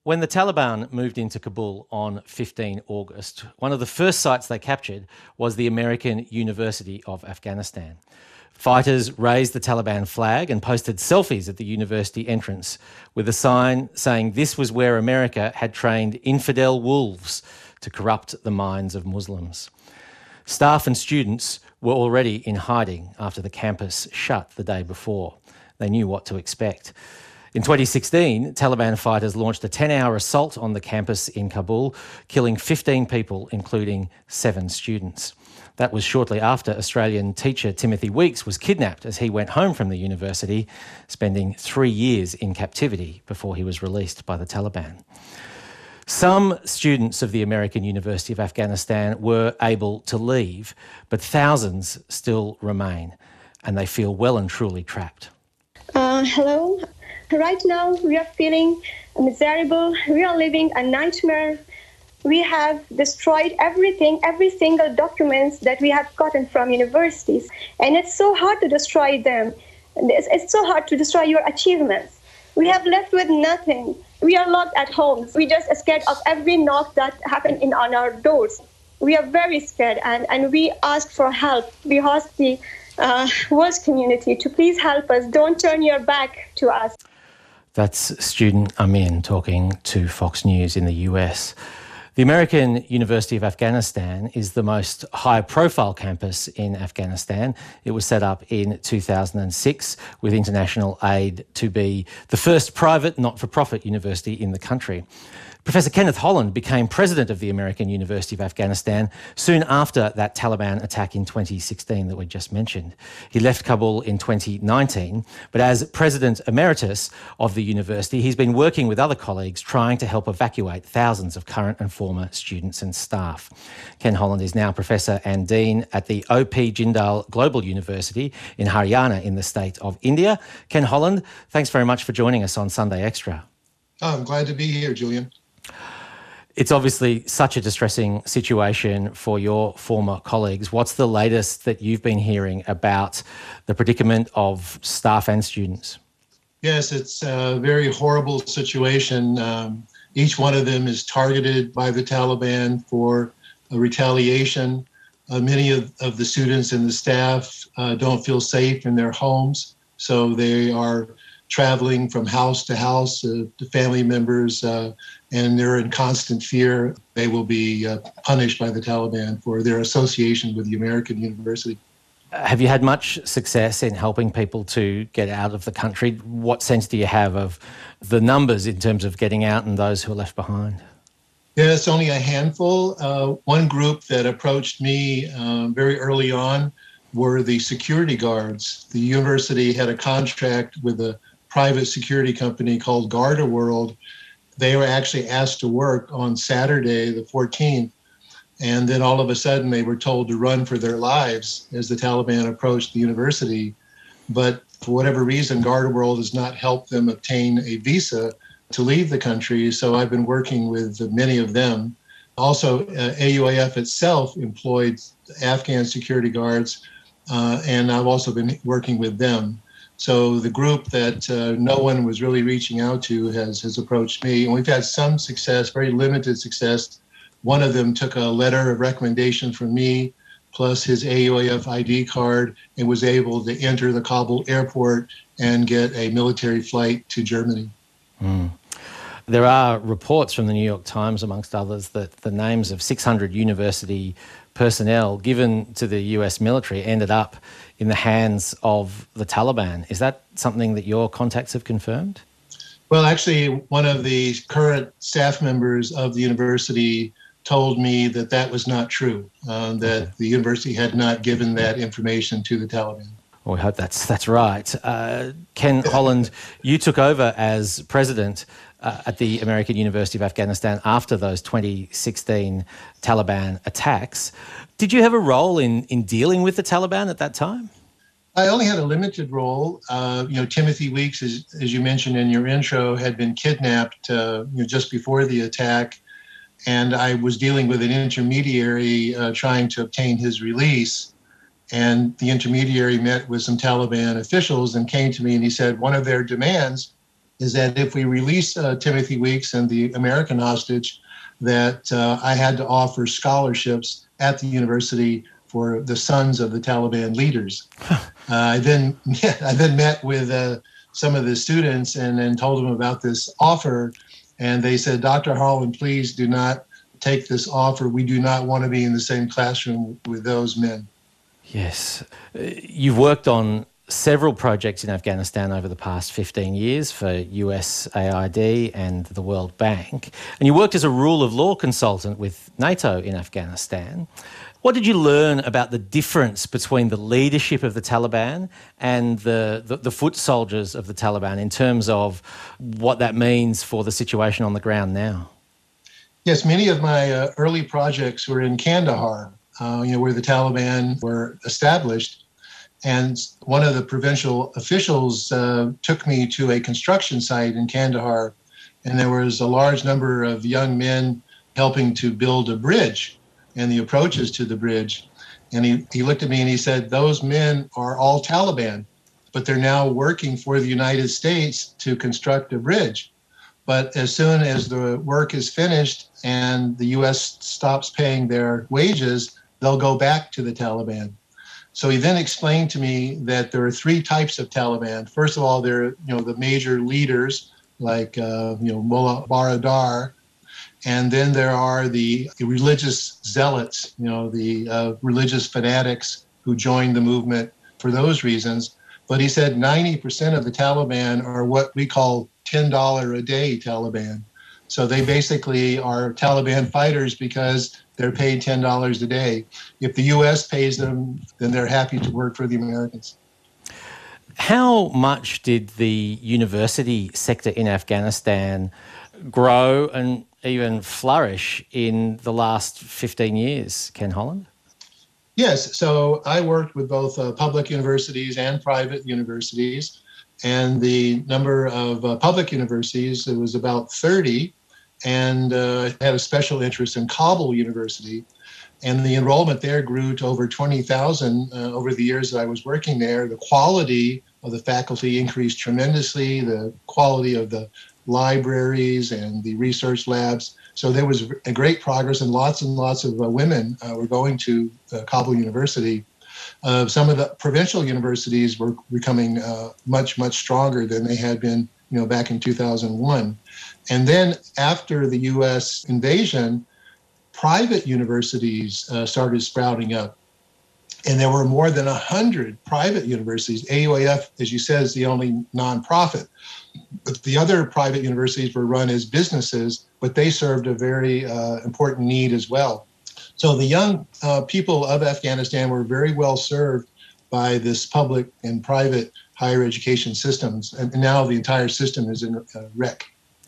When the Taliban moved into Kabul on 15 August, one of the first sites they captured was the American University of Afghanistan. Fighters raised the Taliban flag and posted selfies at the university entrance with a sign saying this was where America had trained infidel wolves to corrupt the minds of Muslims. Staff and students were already in hiding after the campus shut the day before. They knew what to expect. In 2016, Taliban fighters launched a 10-hour assault on the campus in Kabul, killing 15 people, including 7 students. That was shortly after Australian teacher Timothy Weeks was kidnapped as he went home from the university, spending 3 years in captivity before he was released by the Taliban. Some students of the American University of Afghanistan were able to leave, but thousands still remain, and they feel well and truly trapped. Hello. Right now, we are feeling miserable. We are living a nightmare. We have destroyed everything, every single documents that we have gotten from universities. And it's so hard to destroy them. It's so hard to destroy your achievements. We have left with nothing. We are locked at home. We just scared of every knock that happened on our doors. We are very scared and we ask for help. We ask the world community to please help us. Don't turn your back to us. That's student Amin talking to Fox News in the US. The American University of Afghanistan is the most high-profile campus in Afghanistan. It was set up in 2006 with international aid to be the first private not-for-profit university in the country. Professor Kenneth Holland became president of the American University of Afghanistan soon after that Taliban attack in 2016 that we just mentioned. He left Kabul in 2019, but as president emeritus of the university, he's been working with other colleagues trying to help evacuate thousands of current and former students and staff. Ken Holland is now professor and dean at the O.P. Jindal Global University in Haryana in the state of India. Ken Holland, thanks very much for joining us on Sunday Extra. Oh, I'm glad to be here, Julian. It's obviously such a distressing situation for your former colleagues. What's the latest that you've been hearing about the predicament of staff and students? Yes, it's a very horrible situation. Each one of them is targeted by the Taliban for a retaliation. Many of the students and the staff don't feel safe in their homes, so they are traveling from house to house to family members, and they're in constant fear they will be punished by the Taliban for their association with the American University. Have you had much success in helping people to get out of the country? What sense do you have of the numbers in terms of getting out and those who are left behind? Yeah, it's only a handful. One group that approached me very early on were the security guards. The university had a contract with a private security company called GardaWorld. They were actually asked to work on Saturday, the 14th, and then all of a sudden they were told to run for their lives as the Taliban approached the university. But for whatever reason, GardaWorld has not helped them obtain a visa to leave the country, so I've been working with many of them. Also, AUAF itself employed Afghan security guards, and I've also been working with them. So the group that no one was really reaching out to has approached me, and we've had some success, very limited success. One of them took a letter of recommendation from me, plus his AUAF ID card, and was able to enter the Kabul airport and get a military flight to Germany. Mm. There are reports from the New York Times, amongst others, that the names of 600 university personnel given to the US military ended up in the hands of the Taliban. Is that something that your contacts have confirmed? Well, actually, one of the current staff members of the university told me that that was not true, that the university had not given that information to the Taliban. Well, we hope that's right. Ken Holland, you took over as president at the American University of Afghanistan after those 2016 Taliban attacks. Did you have a role in dealing with the Taliban at that time? I only had a limited role. Timothy Weeks, as you mentioned in your intro, had been kidnapped just before the attack, and I was dealing with an intermediary trying to obtain his release. And the intermediary met with some Taliban officials and came to me and he said one of their demands is that if we release Timothy Weeks and the American hostage, that I had to offer scholarships at the university for the sons of the Taliban leaders. I then met with some of the students and then told them about this offer. And they said, Dr. Holland, please do not take this offer. We do not want to be in the same classroom with those men. Yes. You've worked on several projects in Afghanistan over the past 15 years for USAID and the World Bank. And you worked as a rule of law consultant with NATO in Afghanistan. What did you learn about the difference between the leadership of the Taliban and the foot soldiers of the Taliban in terms of what that means for the situation on the ground now? Yes, many of my early projects were in Kandahar, where the Taliban were established. And one of the provincial officials took me to a construction site in Kandahar, and there was a large number of young men helping to build a bridge and the approaches to the bridge. And he looked at me and he said, those men are all Taliban, but they're now working for the United States to construct a bridge. But as soon as the work is finished and the U.S. stops paying their wages, they'll go back to the Taliban. So he then explained to me that there are three types of Taliban. First of all, there are the major leaders like Mullah Baradar, and then there are the religious zealots, the religious fanatics who joined the movement for those reasons. But he said 90% of the Taliban are what we call $10 a day Taliban. So they basically are Taliban fighters because they're paid $10 a day. If the U.S. pays them, then they're happy to work for the Americans. How much did the university sector in Afghanistan grow and even flourish in the last 15 years, Ken Holland? Yes, so I worked with both public universities and private universities, and the number of public universities, it was about 30, and had a special interest in Kabul University, and the enrollment there grew to over 20,000 over the years that I was working there. The quality of the faculty increased tremendously, the quality of the libraries and the research labs. So there was a great progress, and lots of women were going to Kabul University. Some of the provincial universities were becoming much stronger than they had been, back in 2001. And then after the U.S. invasion, private universities started sprouting up. And there were more than 100 private universities. AUAF, as you said, is the only nonprofit. But the other private universities were run as businesses, but they served a very important need as well. So the young people of Afghanistan were very well served by this public and private higher education systems. And now the entire system is in a wreck.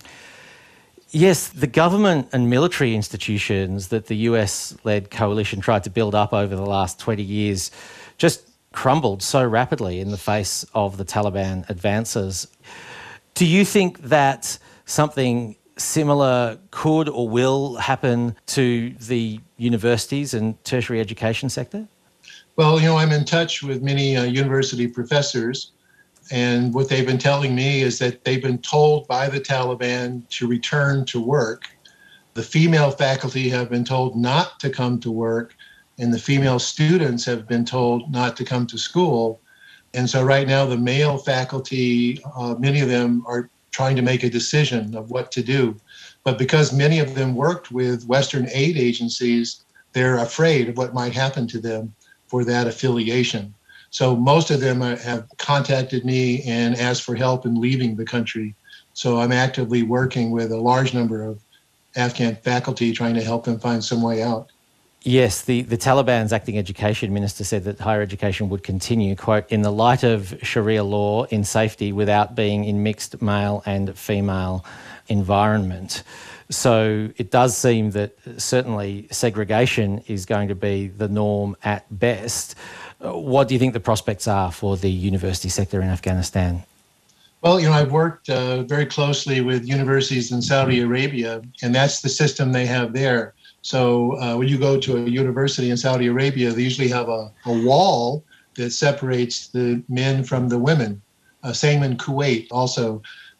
Yes, the government and military institutions that the US-led coalition tried to build up over the last 20 years just crumbled so rapidly in the face of the Taliban advances. Do you think that something similar could or will happen to the universities and tertiary education sector? Well, I'm in touch with many university professors, and what they've been telling me is that they've been told by the Taliban to return to work. The female faculty have been told not to come to work, and the female students have been told not to come to school. And so right now, the male faculty, many of them are trying to make a decision of what to do. But because many of them worked with Western aid agencies, they're afraid of what might happen to them for that affiliation. So most of them have contacted me and asked for help in leaving the country. So I'm actively working with a large number of Afghan faculty trying to help them find some way out. Yes, the Taliban's acting education minister said that higher education would continue, quote, in the light of Sharia law in safety without being in mixed male and female environment. So it does seem that certainly segregation is going to be the norm at best. What do you think the prospects are for the university sector in Afghanistan? Well, I've worked very closely with universities in Saudi Arabia, and that's the system they have there. So when you go to a university in Saudi Arabia, they usually have a wall that separates the men from the women. Same in Kuwait also.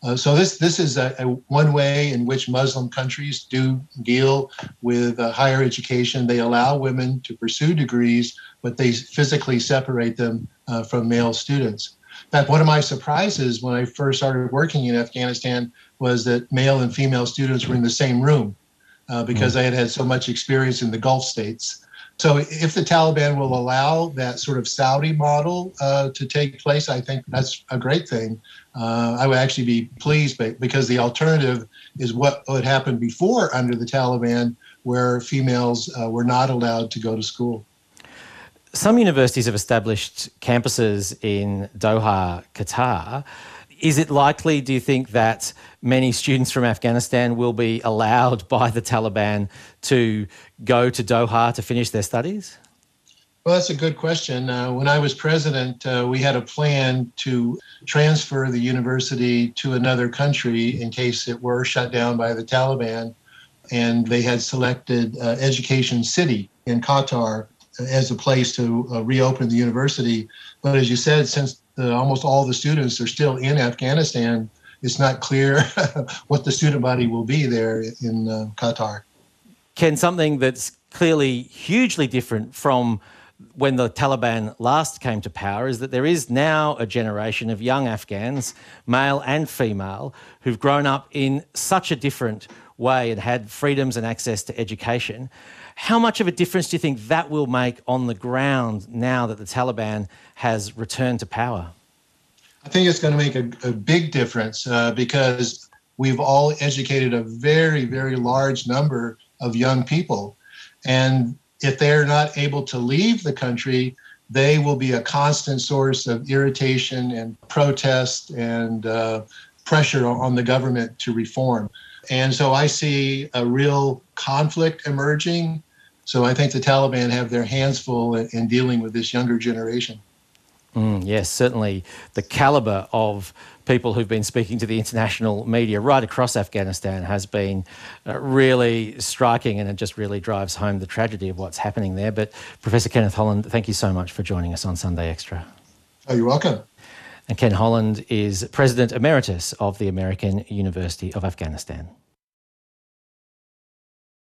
So this is a one way in which Muslim countries do deal with higher education. They allow women to pursue degrees, but they physically separate them from male students. In fact, one of my surprises when I first started working in Afghanistan was that male and female students were in the same room because I had had so much experience in the Gulf states. So if the Taliban will allow that sort of Saudi model to take place, I think that's a great thing. I would actually be pleased because the alternative is what had happened before under the Taliban, where females were not allowed to go to school. Some universities have established campuses in Doha, Qatar. Is it likely, do you think, that many students from Afghanistan will be allowed by the Taliban to go to Doha to finish their studies? Well, that's a good question. When I was president, we had a plan to transfer the university to another country in case it were shut down by the Taliban. And they had selected Education City in Qatar as a place to reopen the university. But as you said, since almost all the students are still in Afghanistan, it's not clear what the student body will be there in Qatar. Ken, something that's clearly hugely different from when the Taliban last came to power is that there is now a generation of young Afghans, male and female, who've grown up in such a different way and had freedoms and access to education. How much of a difference do you think that will make on the ground now that the Taliban has returned to power? I think it's going to make a big difference because we've all educated a very, very large number of young people. And if they're not able to leave the country, they will be a constant source of irritation and protest and pressure on the government to reform. And so I see a real conflict emerging. So I think the Taliban have their hands full in dealing with this younger generation. Yes, certainly the calibre of people who've been speaking to the international media right across Afghanistan has been really striking, and it just really drives home the tragedy of what's happening there. But Professor Kenneth Holland, thank you so much for joining us on Sunday Extra. Oh, you're welcome. And Ken Holland is President Emeritus of the American University of Afghanistan.